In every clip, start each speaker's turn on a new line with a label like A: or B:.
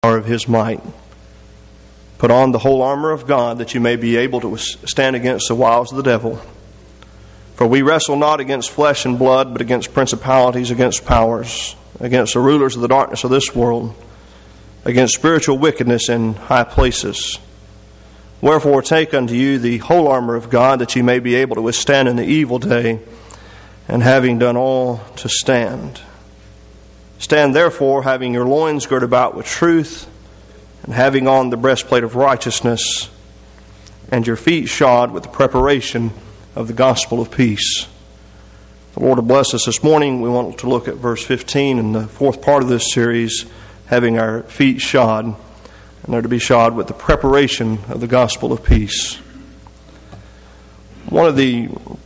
A: power of His might. Put on the whole armor of God, that you may be able to stand against the wiles of the devil. For we wrestle not against flesh and blood, but against principalities, against powers, against the rulers of the darkness of this world, against spiritual wickedness in high places. Wherefore take unto you the whole armor of God, that ye may be able to withstand in the evil day, and having done all, to stand. Stand therefore, having your loins girt about with truth, and having on the breastplate of righteousness, and your feet shod with the preparation of the gospel of peace. The Lord will bless us this morning. We want to look at verse 15 in the fourth part of this series, having our feet shod, and they're to be shod with the preparation of the gospel of peace. One of the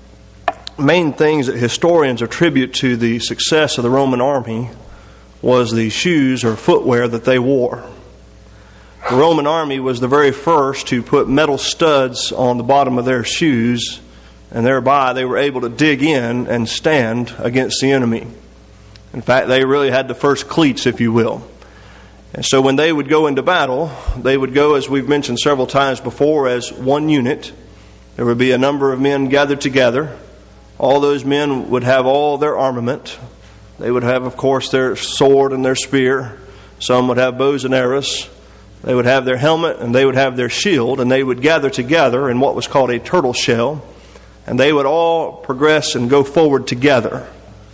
A: main things that historians attribute to the success of the Roman army was the shoes or footwear that they wore. The Roman army was the very first to put metal studs on the bottom of their shoes, and thereby they were able to dig in and stand against the enemy. In fact, they really had the first cleats, if you will. And so when they would go into battle, they would go, as we've mentioned several times before, as one unit. There would be a number of men gathered together. All those men would have all their armament. They would have, of course, their sword and their spear. Some would have bows and arrows. They would have their helmet and they would have their shield, and they would gather together in what was called a turtle shell, and they would all progress and go forward together.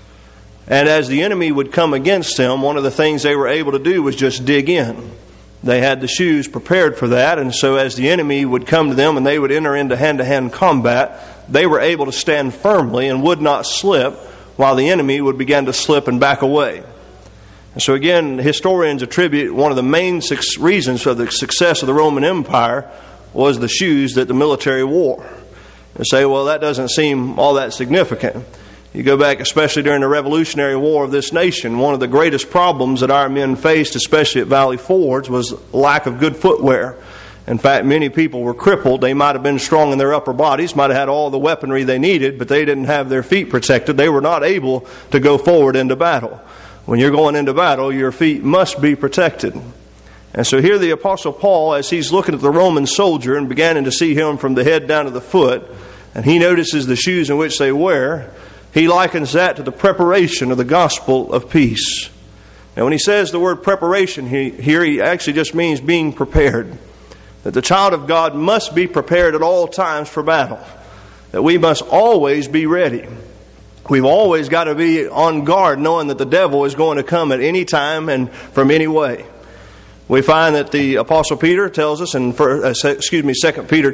A: And as the enemy would come against them, one of the things they were able to do was just dig in. They had the shoes prepared for that, and so as the enemy would come to them and they would enter into hand-to-hand combat, they were able to stand firmly and would not slip, while the enemy would begin to slip and back away. And so again, historians attribute one of the main reasons for the success of the Roman Empire was the shoes that the military wore. And say, well, that doesn't seem all that significant. You go back, especially during the Revolutionary War of this nation, one of the greatest problems that our men faced, especially at Valley Forge, was lack of good footwear. In fact, many people were crippled. They might have been strong in their upper bodies, might have had all the weaponry they needed, but they didn't have their feet protected. They were not able to go forward into battle. When you're going into battle, your feet must be protected. And so here the Apostle Paul, as he's looking at the Roman soldier and beginning to see him from the head down to the foot, and he notices the shoes in which they wear, he likens that to the preparation of the gospel of peace. Now when he says the word preparation here, he actually just means being prepared. That the child of God must be prepared at all times for battle. That we must always be ready. We've always got to be on guard, knowing that the devil is going to come at any time and from any way. We find that the Apostle Peter tells us in 1 Peter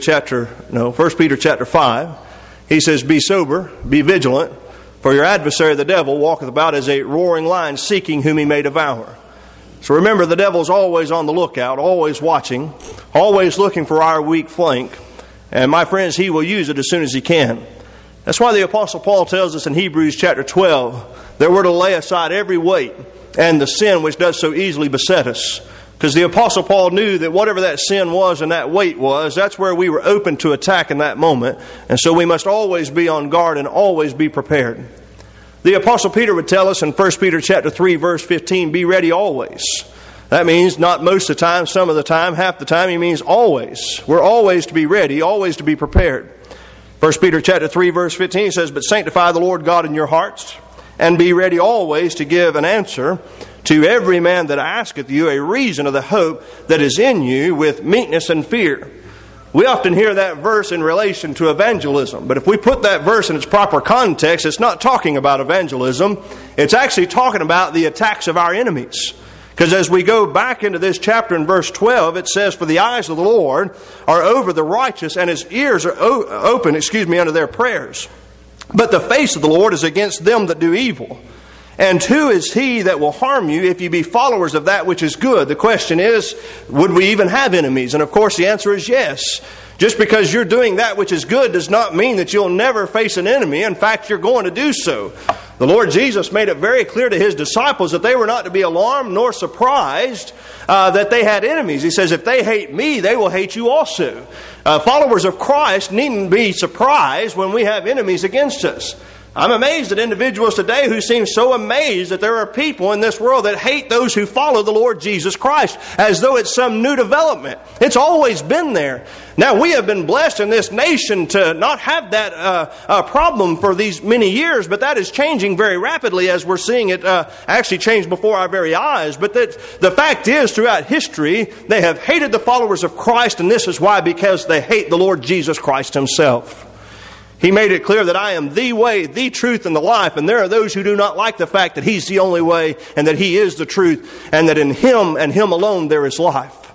A: chapter 5, he says, "Be sober, be vigilant, for your adversary the devil walketh about as a roaring lion, seeking whom he may devour." So remember, the devil's always on the lookout, always watching, always looking for our weak flank. And my friends, he will use it as soon as he can. That's why the Apostle Paul tells us in Hebrews chapter 12 that we're to lay aside every weight and the sin which does so easily beset us. Because the Apostle Paul knew that whatever that sin was and that weight was, that's where we were open to attack in that moment. And so we must always be on guard and always be prepared. The Apostle Peter would tell us in 1 Peter chapter 3, verse 15, "Be ready always." That means not most of the time, some of the time, half the time. He means always. We're always to be ready, always to be prepared. 1 Peter chapter 3, verse 15 says, "But sanctify the Lord God in your hearts, and be ready always to give an answer to every man that asketh you a reason of the hope that is in you with meekness and fear." We often hear that verse in relation to evangelism, but if we put that verse in its proper context, it's not talking about evangelism. It's actually talking about the attacks of our enemies. Because as we go back into this chapter in verse 12, it says, "For the eyes of the Lord are over the righteous, and His ears are open unto their prayers. But the face of the Lord is against them that do evil. And who is he that will harm you if you be followers of that which is good?" The question is, would we even have enemies? And of course the answer is yes. Just because you're doing that which is good does not mean that you'll never face an enemy. In fact, you're going to do so. The Lord Jesus made it very clear to His disciples that they were not to be alarmed nor surprised that they had enemies. He says, if they hate me, they will hate you also. Followers of Christ needn't be surprised when we have enemies against us. I'm amazed at individuals today who seem so amazed that there are people in this world that hate those who follow the Lord Jesus Christ, as though it's some new development. It's always been there. Now, we have been blessed in this nation to not have that problem for these many years, but that is changing very rapidly as we're seeing it actually change before our very eyes. But the fact is, throughout history, they have hated the followers of Christ, and this is why, because they hate the Lord Jesus Christ Himself. He made it clear that I am the way, the truth, and the life. And there are those who do not like the fact that He's the only way and that He is the truth and that in Him and Him alone there is life.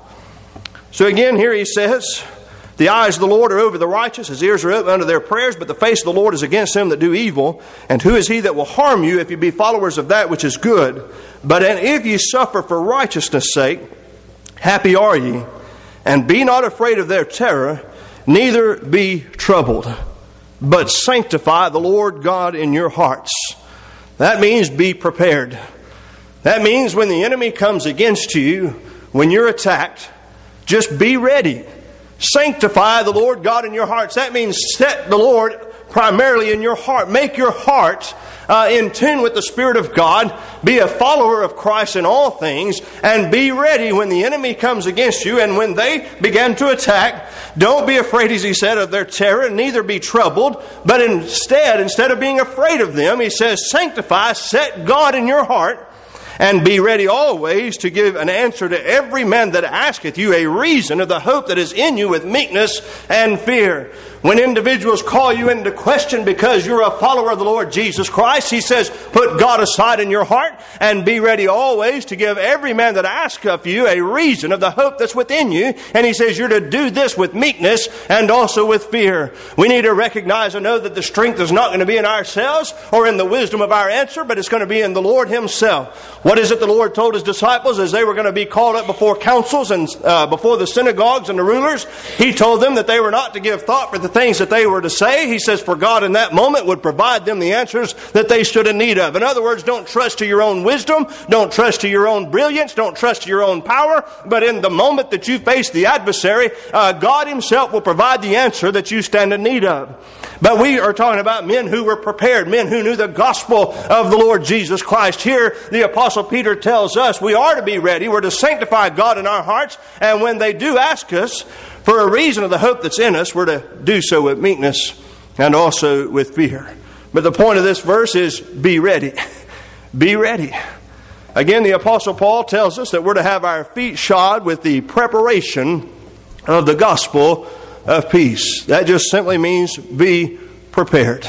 A: So again, here he says, the eyes of the Lord are over the righteous, His ears are open unto their prayers, but the face of the Lord is against them that do evil. And who is he that will harm you if you be followers of that which is good? But if ye suffer for righteousness' sake, happy are ye. And be not afraid of their terror, neither be troubled. But sanctify the Lord God in your hearts. That means be prepared. That means when the enemy comes against you, when you're attacked, just be ready. Sanctify the Lord God in your hearts. That means set the Lord primarily in your heart. Make your heart in tune with the Spirit of God. Be a follower of Christ in all things. And be ready when the enemy comes against you. And when they begin to attack, don't be afraid, as he said, of their terror. Neither be troubled. But instead of being afraid of them, he says, sanctify, set God in your heart. And be ready always to give an answer to every man that asketh you a reason of the hope that is in you with meekness and fear. When individuals call you into question because you're a follower of the Lord Jesus Christ, he says, put God aside in your heart and be ready always to give every man that asketh of you a reason of the hope that's within you. And he says you're to do this with meekness and also with fear. We need to recognize and know that the strength is not going to be in ourselves or in the wisdom of our answer, but it's going to be in the Lord Himself. What is it the Lord told His disciples as they were going to be called up before councils and before the synagogues and the rulers? He told them that they were not to give thought for the things that they were to say. He says, for God in that moment would provide them the answers that they stood in need of. In other words, don't trust to your own wisdom, don't trust to your own brilliance, don't trust to your own power, but in the moment that you face the adversary, God Himself will provide the answer that you stand in need of. But we are talking about men who were prepared, men who knew the gospel of the Lord Jesus Christ. Here, the Apostle Peter tells us we are to be ready. We're to sanctify God in our hearts. And when they do ask us for a reason of the hope that's in us, we're to do so with meekness and also with fear. But the point of this verse is be ready. Be ready. Again, the Apostle Paul tells us that we're to have our feet shod with the preparation of the gospel of peace. That just simply means be prepared.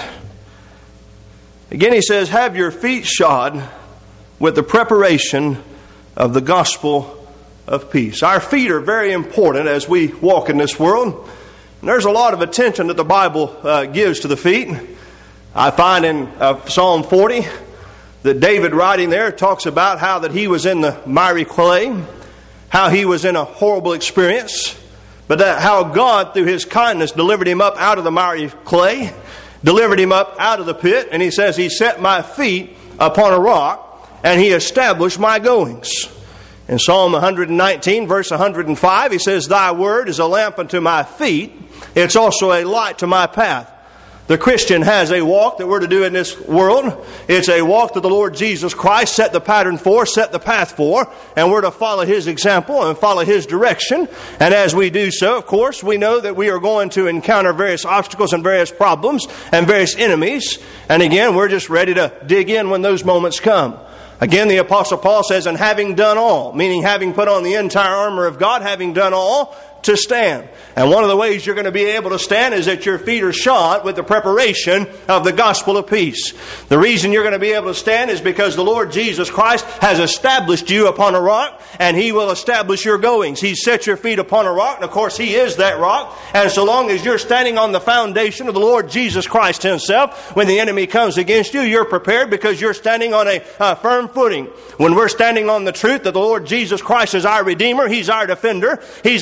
A: Again, he says, have your feet shod with the preparation of the gospel of peace. Our feet are very important as we walk in this world. And there's a lot of attention that the Bible gives to the feet. I find in Psalm 40 that David, writing there, talks about how that he was in the miry clay, how he was in a horrible experience, but how God, through His kindness, delivered him up out of the miry clay, delivered him up out of the pit, and he says, He set my feet upon a rock, and He established my goings. In Psalm 119, verse 105, he says, Thy word is a lamp unto my feet, it's also a light to my path. The Christian has a walk that we're to do in this world. It's a walk that the Lord Jesus Christ set the pattern for, set the path for, and we're to follow His example and follow His direction. And as we do so, of course, we know that we are going to encounter various obstacles and various problems and various enemies. And again, we're just ready to dig in when those moments come. Again, the Apostle Paul says, and having done all, meaning having put on the entire armor of God, having done all, to stand. And one of the ways you're going to be able to stand is that your feet are shod with the preparation of the gospel of peace. The reason you're going to be able to stand is because the Lord Jesus Christ has established you upon a rock, and He will establish your goings. He set your feet upon a rock, and of course He is that rock. And so long as you're standing on the foundation of the Lord Jesus Christ Himself, when the enemy comes against you, you're prepared because you're standing on a firm footing. When we're standing on the truth that the Lord Jesus Christ is our Redeemer, He's our defender, He's our Savior,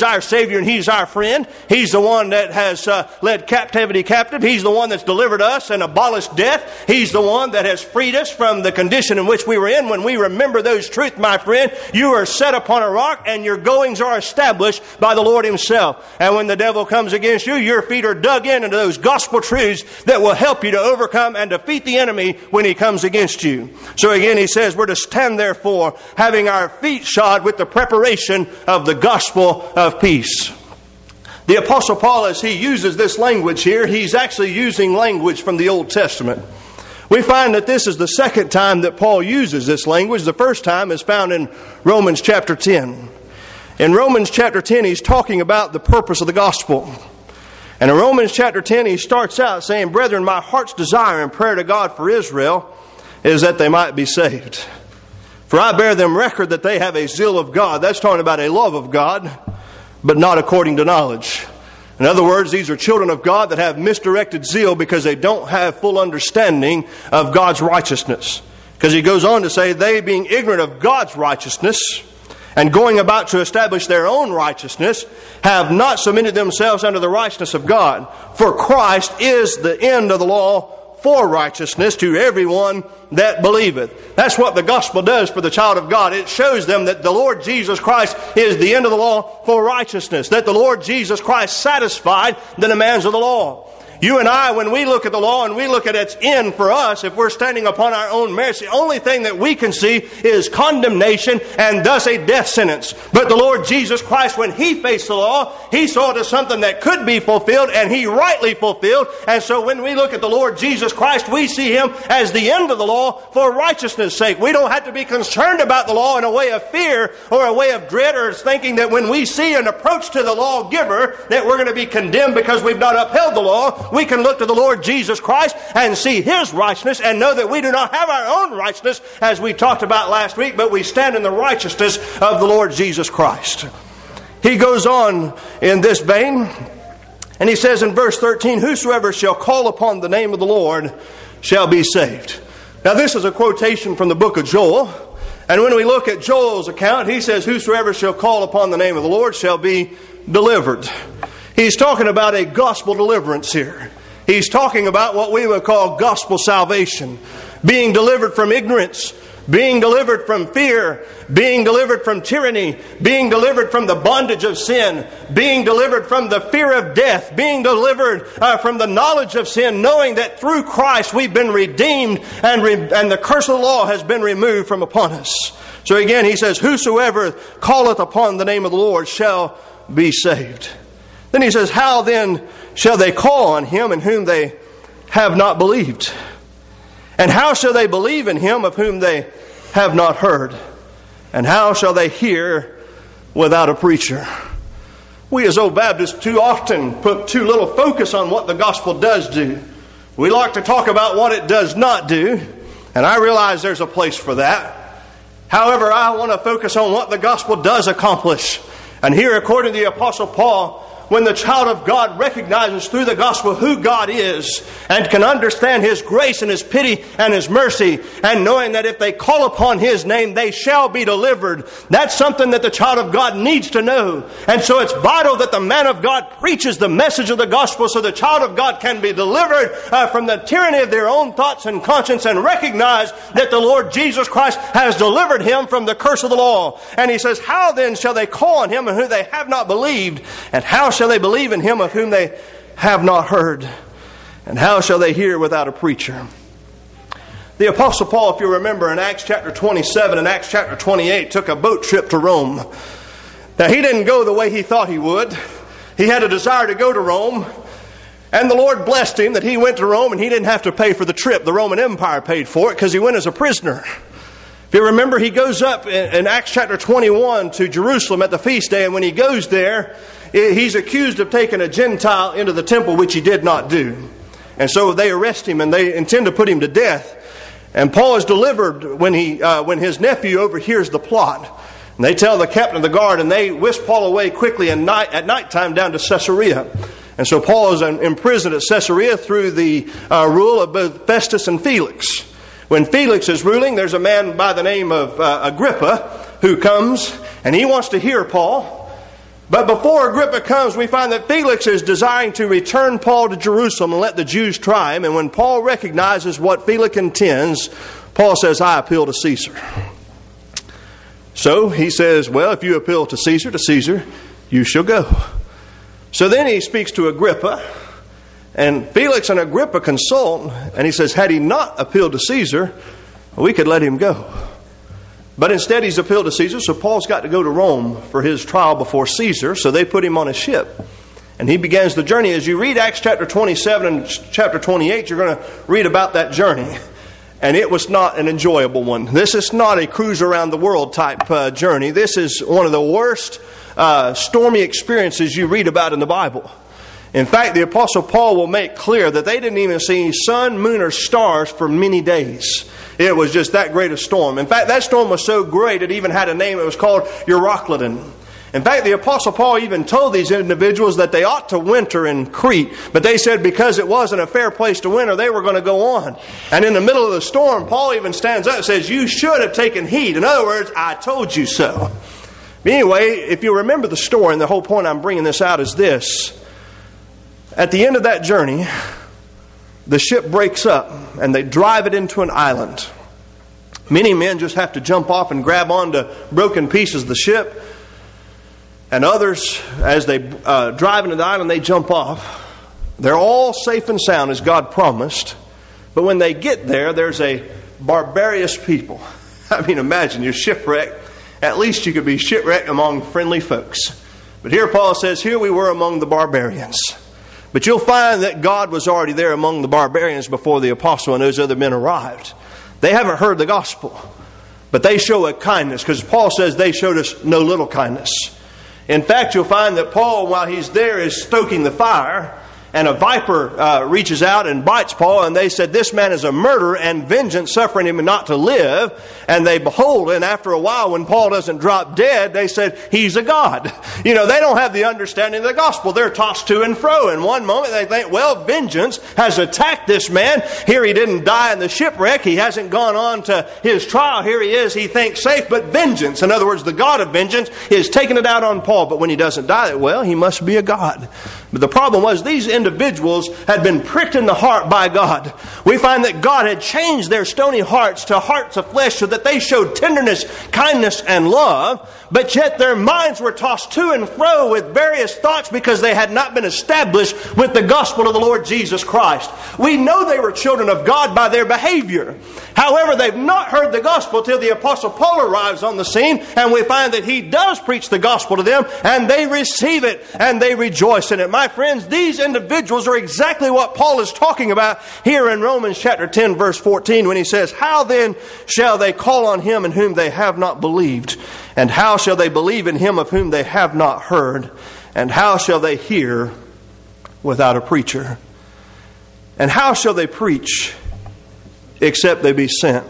A: Savior and He's our friend. He's the one that has led captivity captive. He's the one that's delivered us and abolished death. He's the one that has freed us from the condition in which we were in. When we remember those truths, my friend, you are set upon a rock and your goings are established by the Lord Himself. And when the devil comes against you, your feet are dug into those gospel truths that will help you to overcome and defeat the enemy when he comes against you. So again, he says we're to stand therefore, having our feet shod with the preparation of the gospel of peace. The Apostle Paul, as he uses this language here, he's actually using language from the Old Testament. We find that this is the second time that Paul uses this language. The first time is found in Romans chapter 10. In Romans chapter 10, he's talking about the purpose of the gospel. And in Romans chapter 10, he starts out saying, "Brethren, my heart's desire and prayer to God for Israel is that they might be saved. For I bear them record that they have a zeal of God." That's talking about a love of God, but not according to knowledge. In other words, these are children of God that have misdirected zeal because they don't have full understanding of God's righteousness. Because he goes on to say, they being ignorant of God's righteousness and going about to establish their own righteousness, have not submitted themselves unto the righteousness of God. For Christ is the end of the law for righteousness to everyone that believeth. That's what the gospel does for the child of God. It shows them that the Lord Jesus Christ is the end of the law for righteousness. That the Lord Jesus Christ satisfied the demands of the law. You and I, when we look at the law and we look at its end for us, if we're standing upon our own merits, the only thing that we can see is condemnation and thus a death sentence. But the Lord Jesus Christ, when He faced the law, He saw it as something that could be fulfilled, and He rightly fulfilled. And so when we look at the Lord Jesus Christ, we see Him as the end of the law for righteousness' sake. We don't have to be concerned about the law in a way of fear or a way of dread, or thinking that when we see an approach to the lawgiver that we're going to be condemned because we've not upheld the law. We can look to the Lord Jesus Christ and see His righteousness and know that we do not have our own righteousness, as we talked about last week, but we stand in the righteousness of the Lord Jesus Christ. He goes on in this vein, and he says in verse 13, "Whosoever shall call upon the name of the Lord shall be saved." Now this is a quotation from the book of Joel. And when we look at Joel's account, he says, "Whosoever shall call upon the name of the Lord shall be delivered." He's talking about a gospel deliverance here. He's talking about what we would call gospel salvation. Being delivered from ignorance, being delivered from fear, being delivered from tyranny, being delivered from the bondage of sin, being delivered from the fear of death, being delivered from the knowledge of sin, knowing that through Christ we've been redeemed and the curse of the law has been removed from upon us. So again, he says, "Whosoever calleth upon the name of the Lord shall be saved." Then he says, "How then shall they call on Him in whom they have not believed? And how shall they believe in Him of whom they have not heard? And how shall they hear without a preacher?" We as Old Baptists too often put too little focus on what the gospel does do. We like to talk about what it does not do, and I realize there's a place for that. However, I want to focus on what the gospel does accomplish. And here, according to the Apostle Paul, when the child of God recognizes through the gospel who God is and can understand His grace and His pity and His mercy, and knowing that if they call upon His name, they shall be delivered. That's something that the child of God needs to know. And so it's vital that the man of God preaches the message of the gospel so the child of God can be delivered from the tyranny of their own thoughts and conscience, and recognize that the Lord Jesus Christ has delivered him from the curse of the law. And he says, "How then shall they call on Him in whom they have not believed? And how shall they believe in Him of whom they have not heard? And how shall they hear without a preacher?" The Apostle Paul, if you remember, in Acts chapter 27 and Acts chapter 28, took a boat trip to Rome. Now, he didn't go the way he thought he would. He had a desire to go to Rome, and the Lord blessed him that he went to Rome and he didn't have to pay for the trip. The Roman Empire paid for it because he went as a prisoner. If you remember, he goes up in Acts chapter 21 to Jerusalem at the feast day, and when he goes there, he's accused of taking a Gentile into the temple, which he did not do. And so they arrest him and they intend to put him to death. And Paul is delivered when his nephew overhears the plot. And they tell the captain of the guard, and they whisk Paul away quickly at nighttime down to Caesarea. And so Paul is imprisoned at Caesarea through the rule of both Festus and Felix. When Felix is ruling, there's a man by the name of Agrippa who comes, and he wants to hear Paul. But before Agrippa comes, we find that Felix is desiring to return Paul to Jerusalem and let the Jews try him. And when Paul recognizes what Felix intends, Paul says, I appeal to Caesar. So he says, well, if you appeal to Caesar, you shall go. So then he speaks to Agrippa, and Felix and Agrippa consult, and he says, had he not appealed to Caesar, we could let him go. But instead he's appealed to Caesar, so Paul's got to go to Rome for his trial before Caesar, so they put him on a ship. And he begins the journey. As you read Acts chapter 27 and chapter 28, you're going to read about that journey. And it was not an enjoyable one. This is not a cruise around the world type journey. This is one of the worst stormy experiences you read about in the Bible. In fact, the Apostle Paul will make clear that they didn't even see sun, moon, or stars for many days. It was just that great a storm. In fact, that storm was so great it even had a name. It was called Euroclydon. In fact, the Apostle Paul even told these individuals that they ought to winter in Crete. But they said because it wasn't a fair place to winter, they were going to go on. And in the middle of the storm, Paul even stands up and says, you should have taken heed. In other words, I told you so. But anyway, if you remember the story, and the whole point I'm bringing this out is this. At the end of that journey, the ship breaks up and they drive it into an island. Many men just have to jump off and grab onto broken pieces of the ship. And others, as they drive into the island, they jump off. They're all safe and sound as God promised. But when they get there, there's a barbarous people. I mean, imagine you're shipwrecked. At least you could be shipwrecked among friendly folks. But here Paul says, here we were among the barbarians. But you'll find that God was already there among the barbarians before the apostle and those other men arrived. They haven't heard the gospel. But they show a kindness, because Paul says they showed us no little kindness. In fact, you'll find that Paul, while he's there, is stoking the fire, and a viper reaches out and bites Paul, and they said, this man is a murderer, and vengeance suffering him not to live. And they behold, and after a while, when Paul doesn't drop dead, they said, he's a god. You know, they don't have the understanding of the gospel. They're tossed to and fro. In one moment, they think, well, vengeance has attacked this man. Here he didn't die in the shipwreck. He hasn't gone on to his trial. Here he is, he thinks safe, but vengeance, in other words, the God of vengeance, is taking it out on Paul. But when he doesn't die, well, he must be a god. But the problem was these individuals had been pricked in the heart by God. We find that God had changed their stony hearts to hearts of flesh so that they showed tenderness, kindness, and love, but yet their minds were tossed to and fro with various thoughts because they had not been established with the gospel of the Lord Jesus Christ. We know they were children of God by their behavior. However, they've not heard the gospel till the Apostle Paul arrives on the scene, and we find that he does preach the gospel to them, and they receive it, and they rejoice in it. My friends, these individuals are exactly what Paul is talking about here in Romans chapter 10, verse 14, when he says, how then shall they call on him in whom they have not believed? And how shall they believe in him of whom they have not heard? And how shall they hear without a preacher? And how shall they preach except they be sent?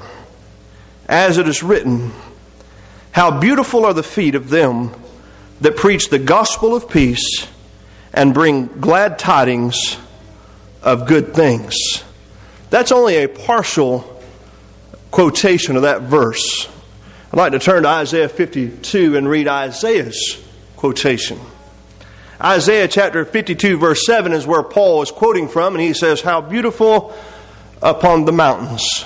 A: As it is written, how beautiful are the feet of them that preach the gospel of peace and bring glad tidings of good things. That's only a partial quotation of that verse. I'd like to turn to Isaiah 52 and read Isaiah's quotation. Isaiah chapter 52 verse 7 is where Paul is quoting from, and he says, how beautiful upon the mountains.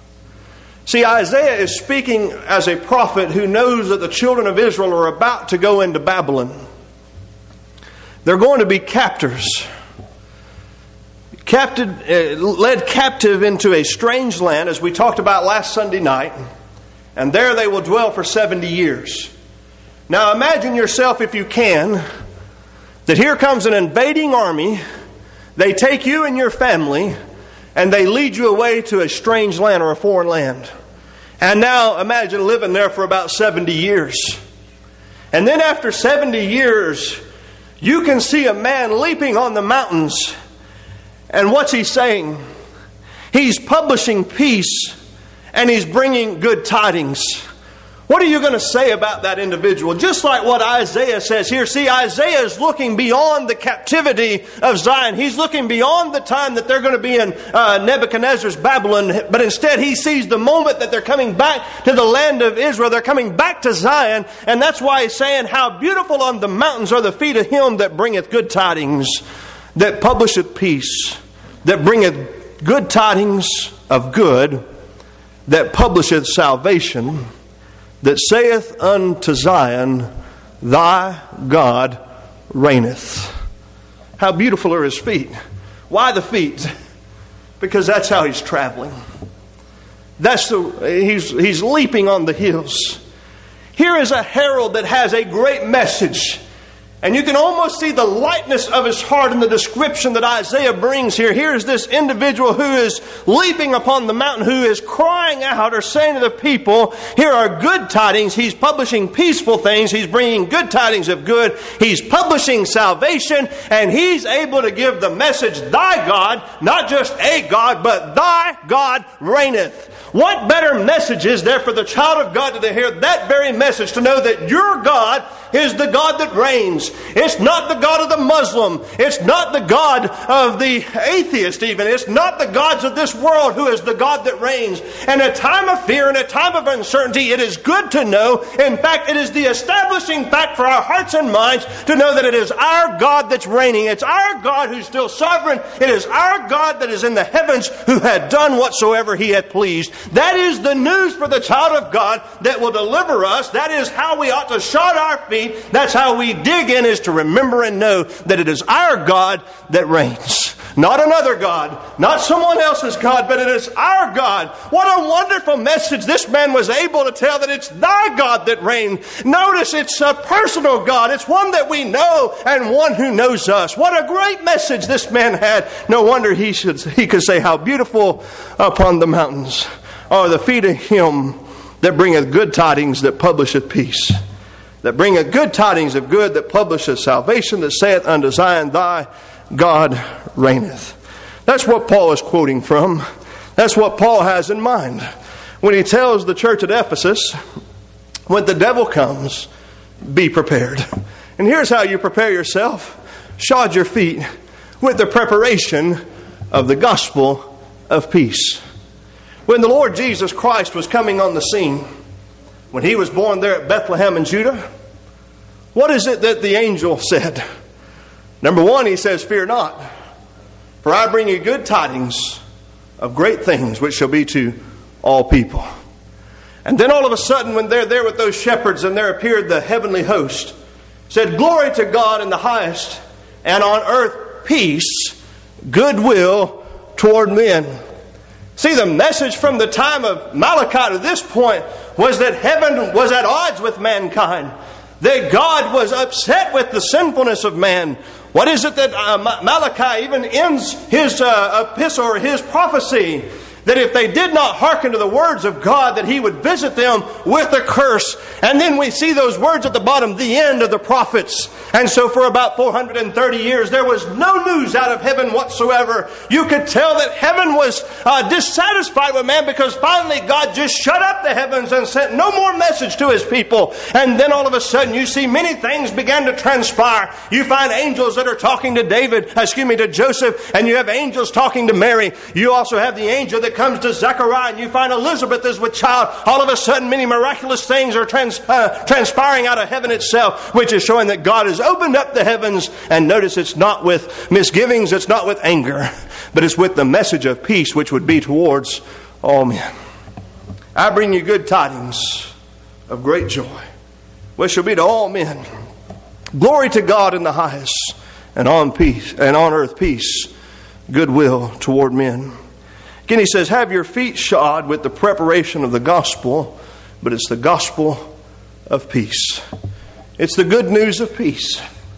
A: See, Isaiah is speaking as a prophet who knows that the children of Israel are about to go into Babylon. They're going to be captors. Led captive into a strange land, as we talked about last Sunday night. And there they will dwell for 70 years. Now imagine yourself, if you can, that here comes an invading army. They take you and your family, and they lead you away to a strange land or a foreign land. And now imagine living there for about 70 years. And then after 70 years, you can see a man leaping on the mountains. And what's he saying? He's publishing peace, and he's bringing good tidings. What are you going to say about that individual? Just like what Isaiah says here. See, Isaiah is looking beyond the captivity of Zion. He's looking beyond the time that they're going to be in Nebuchadnezzar's Babylon. But instead, he sees the moment that they're coming back to the land of Israel. They're coming back to Zion. And that's why he's saying, how beautiful on the mountains are the feet of him that bringeth good tidings, that publisheth peace, that bringeth good tidings of good, that publisheth salvation, that saith unto Zion, thy God reigneth. How beautiful are his feet. Why the feet? Because that's how he's traveling. He's leaping on the hills. Here is a herald that has a great message. And you can almost see the lightness of his heart in the description that Isaiah brings here. Here's this individual who is leaping upon the mountain, who is crying out or saying to the people, here are good tidings. He's publishing peaceful things. He's bringing good tidings of good. He's publishing salvation. And he's able to give the message, thy God, not just a God, but thy God reigneth. What better message is there for the child of God to hear that very message, to know that your God is the God that reigns. It's not the God of the Muslim. It's not the God of the atheist even. It's not the gods of this world who is the God that reigns. In a time of fear, in a time of uncertainty, it is good to know. In fact, it is the establishing fact for our hearts and minds to know that it is our God that's reigning. It's our God who's still sovereign. It is our God that is in the heavens who had done whatsoever he hath pleased. That is the news for the child of God that will deliver us. That is how we ought to shod our feet. That's how we dig in, is to remember and know that it is our God that reigns. Not another God, not someone else's God, but it is our God. What a wonderful message this man was able to tell, that it's thy God that reigns. Notice it's a personal God. It's one that we know and one who knows us. What a great message this man had. No wonder he could say, how beautiful upon the mountains are the feet of him that bringeth good tidings, that publisheth peace, that bringeth good tidings of good, that publisheth salvation, that saith unto Zion, thy God reigneth. That's what Paul is quoting from. That's what Paul has in mind when he tells the church at Ephesus, when the devil comes, be prepared. And here's how you prepare yourself. Shod your feet with the preparation of the gospel of peace. When the Lord Jesus Christ was coming on the scene, when he was born there at Bethlehem in Judah, what is it that the angel said? Number one, he says, fear not, for I bring you good tidings of great things which shall be to all people. And then all of a sudden, when they're there with those shepherds, and there appeared the heavenly host, said, glory to God in the highest, and on earth peace, goodwill toward men. See, the message from the time of Malachi to this point was that heaven was at odds with mankind. That God was upset with the sinfulness of man. What is it that Malachi even ends his epistle or his prophecy? That if they did not hearken to the words of God, that he would visit them with a curse. And then we see those words at the bottom, the end of the prophets. And so for about 430 years, there was no news out of heaven whatsoever. You could tell that heaven was dissatisfied with man, because finally God just shut up the heavens and sent no more message to his people. And then all of a sudden you see many things began to transpire. You find angels that are talking to to Joseph, and you have angels talking to Mary. You also have the angel that comes to Zechariah, and you find Elizabeth is with child. All of a sudden many miraculous things are transpiring out of heaven itself, which is showing that God has opened up the heavens. And notice, it's not with misgivings, it's not with anger, but it's with the message of peace, which would be towards all men. I bring you good tidings of great joy, which shall be to all men. Glory to God in the highest, and on earth peace, goodwill toward men. Again, he says, have your feet shod with the preparation of the gospel, but it's the gospel of peace. It's the good news of peace.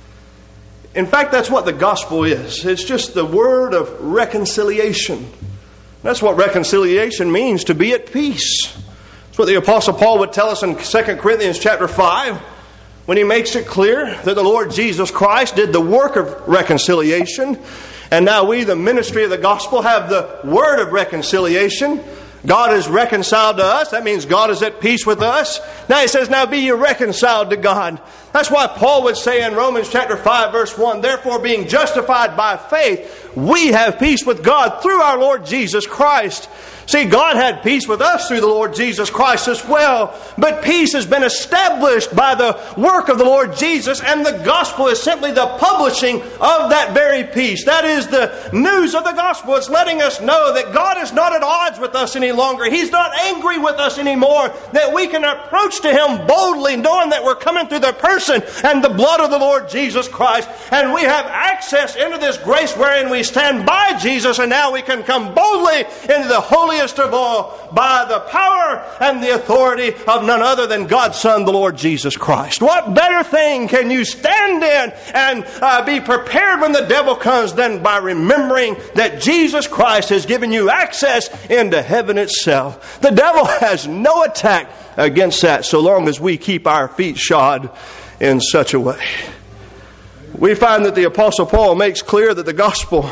A: In fact, that's what the gospel is. It's just the word of reconciliation. That's what reconciliation means, to be at peace. That's what the Apostle Paul would tell us in 2 Corinthians chapter 5, when he makes it clear that the Lord Jesus Christ did the work of reconciliation. And now we, the ministry of the gospel, have the word of reconciliation. God is reconciled to us. That means God is at peace with us. Now he says, now be ye reconciled to God. That's why Paul would say in Romans chapter 5 verse 1, therefore being justified by faith, we have peace with God through our Lord Jesus Christ. See, God had peace with us through the Lord Jesus Christ as well. But peace has been established by the work of the Lord Jesus, and the gospel is simply the publishing of that very peace. That is the news of the gospel. It's letting us know that God is not at odds with us any longer. He's not angry with us anymore. That we can approach to Him boldly, knowing that we're coming through the person and the blood of the Lord Jesus Christ. And we have access into this grace wherein we stand by Jesus, and now we can come boldly into the holiest of all by the power and the authority of none other than God's Son, the Lord Jesus Christ. What better thing can you stand in and be prepared when the devil comes than by remembering that Jesus Christ has given you access into heaven itself? The devil has no attack against that so long as we keep our feet shod in such a way. We find that the Apostle Paul makes clear that the gospel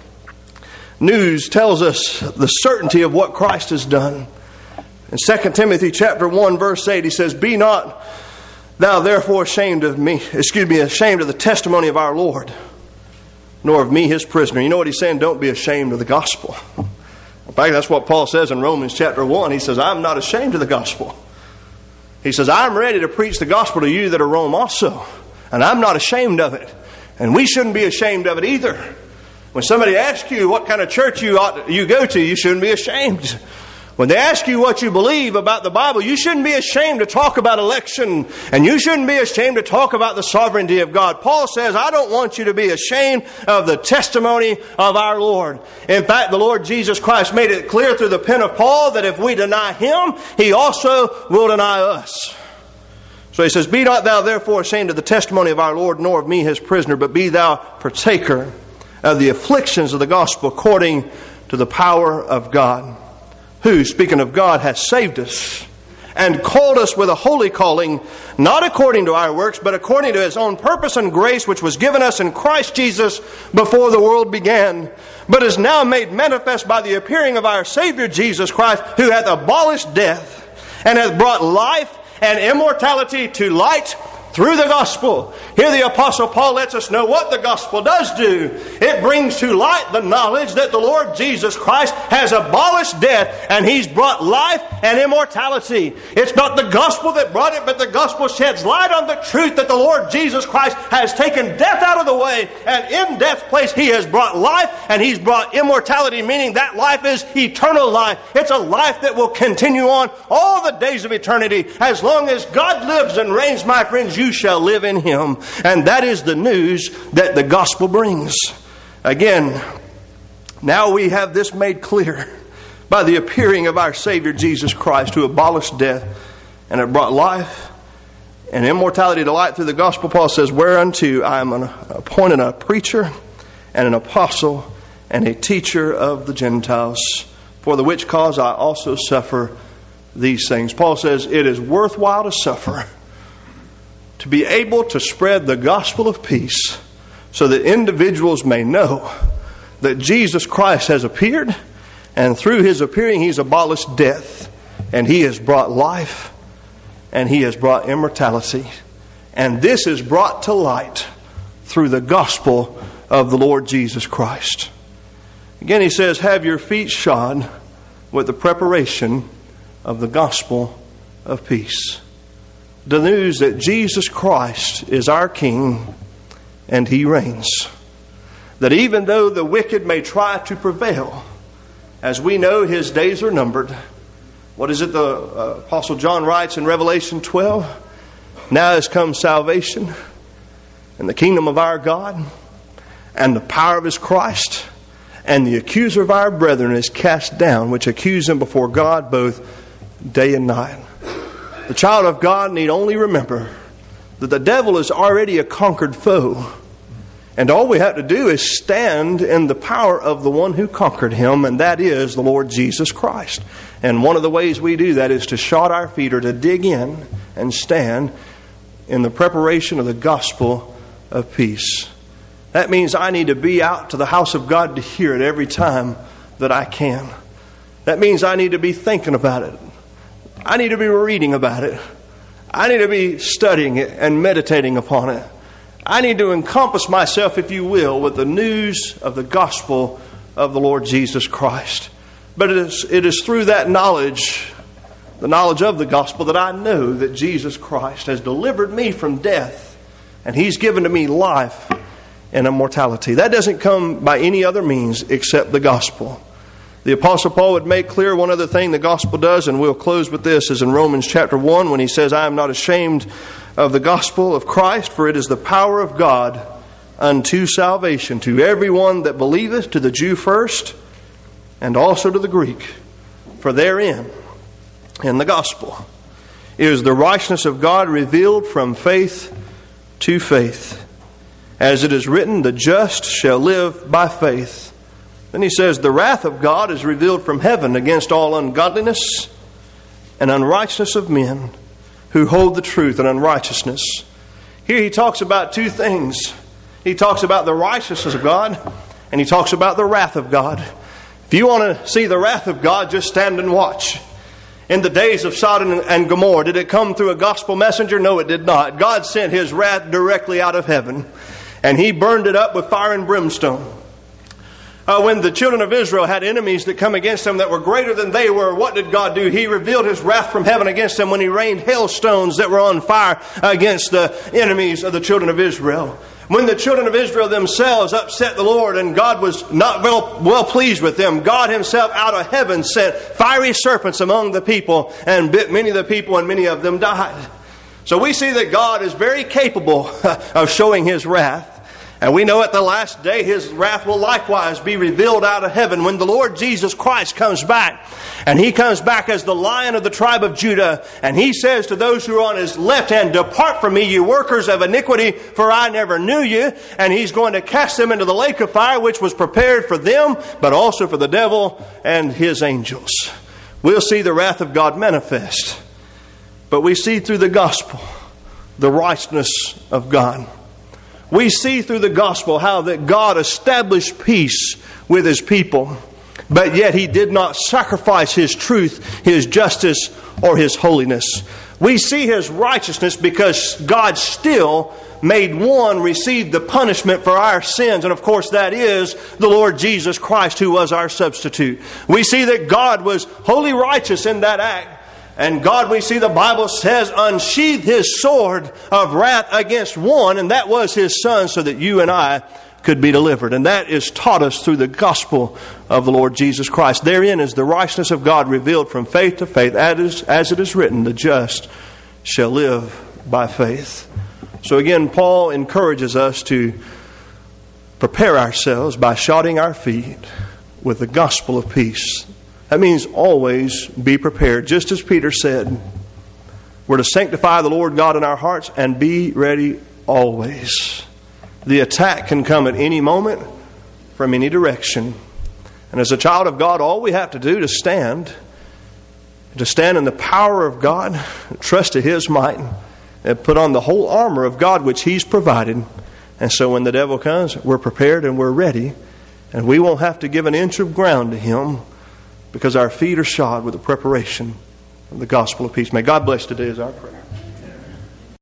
A: news tells us the certainty of what Christ has done. In 2 Timothy chapter 1 verse 8, he says, be not thou therefore ashamed of the testimony of our Lord, nor of me his prisoner. You know what he's saying? Don't be ashamed of the gospel. In fact, that's what Paul says in Romans chapter 1. He says, I'm not ashamed of the gospel. He says, I'm ready to preach the gospel to you that are Rome also, and I'm not ashamed of it. And we shouldn't be ashamed of it either. When somebody asks you what kind of church you go to, you shouldn't be ashamed. When they ask you what you believe about the Bible, you shouldn't be ashamed to talk about election, and you shouldn't be ashamed to talk about the sovereignty of God. Paul says, I don't want you to be ashamed of the testimony of our Lord. In fact, the Lord Jesus Christ made it clear through the pen of Paul that if we deny Him, He also will deny us. So he says, be not thou therefore ashamed of the testimony of our Lord, nor of me his prisoner, but be thou partaker of the afflictions of the gospel according to the power of God, who, speaking of God, hath saved us and called us with a holy calling, not according to our works, but according to His own purpose and grace, which was given us in Christ Jesus before the world began, but is now made manifest by the appearing of our Savior Jesus Christ, who hath abolished death and hath brought life and immortality to light through the gospel. Here the Apostle Paul lets us know what the gospel does do. It brings to light the knowledge that the Lord Jesus Christ has abolished death and He's brought life and immortality. It's not the gospel that brought it, but the gospel sheds light on the truth that the Lord Jesus Christ has taken death out of the way, and in death's place He has brought life and He's brought immortality, meaning that life is eternal life. It's a life that will continue on all the days of eternity. As long as God lives and reigns, my friends, you shall live in Him. And that is the news that the gospel brings. Again, now we have this made clear by the appearing of our Savior Jesus Christ, who abolished death and have brought life and immortality to light through the gospel. Paul says, whereunto I am appointed a preacher and an apostle and a teacher of the Gentiles, for the which cause I also suffer these things. Paul says it is worthwhile to suffer, to be able to spread the gospel of peace so that individuals may know that Jesus Christ has appeared, and through His appearing He's abolished death, and He has brought life, and He has brought immortality. And this is brought to light through the gospel of the Lord Jesus Christ. Again, he says, have your feet shod with the preparation of the gospel of peace. The news that Jesus Christ is our King and He reigns. That even though the wicked may try to prevail, as we know His days are numbered. What is it the Apostle John writes in Revelation 12? Now has come salvation and the kingdom of our God and the power of His Christ, and the accuser of our brethren is cast down, which accuse them before God both day and night. The child of God need only remember that the devil is already a conquered foe. And all we have to do is stand in the power of the one who conquered him, and that is the Lord Jesus Christ. And one of the ways we do that is to shod our feet, or to dig in and stand in the preparation of the gospel of peace. That means I need to be out to the house of God to hear it every time that I can. That means I need to be thinking about it. I need to be reading about it. I need to be studying it and meditating upon it. I need to encompass myself, if you will, with the news of the gospel of the Lord Jesus Christ. But it is through that knowledge, the knowledge of the gospel, that I know that Jesus Christ has delivered me from death and He's given to me life and immortality. That doesn't come by any other means except the gospel. The Apostle Paul would make clear one other thing the gospel does, and we'll close with this, is in Romans chapter 1 when he says, I am not ashamed of the gospel of Christ, for it is the power of God unto salvation to everyone that believeth, to the Jew first, and also to the Greek. For therein, in the gospel, is the righteousness of God revealed from faith to faith. As it is written, the just shall live by faith. Then he says, the wrath of God is revealed from heaven against all ungodliness and unrighteousness of men who hold the truth in unrighteousness. Here he talks about two things. He talks about the righteousness of God, and he talks about the wrath of God. If you want to see the wrath of God, just stand and watch. In the days of Sodom and Gomorrah, did it come through a gospel messenger? No, it did not. God sent His wrath directly out of heaven, and He burned it up with fire and brimstone. When the children of Israel had enemies that come against them that were greater than they were, what did God do? He revealed His wrath from heaven against them when He rained hailstones that were on fire against the enemies of the children of Israel. When the children of Israel themselves upset the Lord and God was not well pleased with them, God Himself out of heaven sent fiery serpents among the people and bit many of the people, and many of them died. So we see that God is very capable of showing His wrath. And we know at the last day His wrath will likewise be revealed out of heaven when the Lord Jesus Christ comes back. And He comes back as the Lion of the tribe of Judah. And He says to those who are on His left hand, depart from me, you workers of iniquity, for I never knew you. And He's going to cast them into the lake of fire, which was prepared for them, but also for the devil and his angels. We'll see the wrath of God manifest. But we see through the gospel the righteousness of God. We see through the gospel how that God established peace with His people, but yet He did not sacrifice His truth, His justice, or His holiness. We see His righteousness because God still made one receive the punishment for our sins. And of course that is the Lord Jesus Christ, who was our substitute. We see that God was wholly righteous in that act. And God, we see the Bible says, unsheathed His sword of wrath against one, and that was His Son, so that you and I could be delivered. And that is taught us through the gospel of the Lord Jesus Christ. Therein is the righteousness of God revealed from faith to faith, as it is written, the just shall live by faith. So again, Paul encourages us to prepare ourselves by shodding our feet with the gospel of peace. That means always be prepared. Just as Peter said, we're to sanctify the Lord God in our hearts and be ready always. The attack can come at any moment from any direction. And as a child of God, all we have to do to stand in the power of God, trust to His might, and put on the whole armor of God which He's provided. And so when the devil comes, we're prepared and we're ready. And we won't have to give an inch of ground to him, because our feet are shod with the preparation of the gospel of peace. May God bless today is our prayer.